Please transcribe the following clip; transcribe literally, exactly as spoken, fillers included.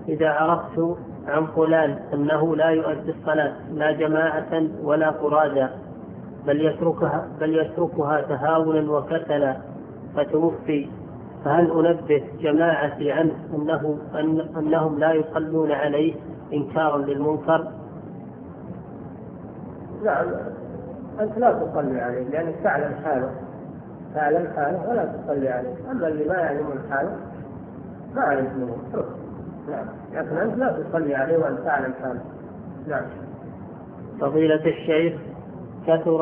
إذا عرفت عن فلان أنه لا يؤدي الصلاة لا جماعة ولا فرادى بل يتركها, بل يتركها تهاونا وكسلا فتوفي، فهل أنبه جماعتي عنه أنه أن أنهم لا يصلون عليه إنكارا للمنكر؟ نعم، أنت لا تصلي عليه لأنك تعلم حاله تعلم حاله ولا تصلي عليه. أما اللي ما يعلمون حاله ما يعلمون اتركه. نعم، لكن أنت لا تصلي عليه وأنت تعلم حاله. نعم. فضيلة الشيخ، كثر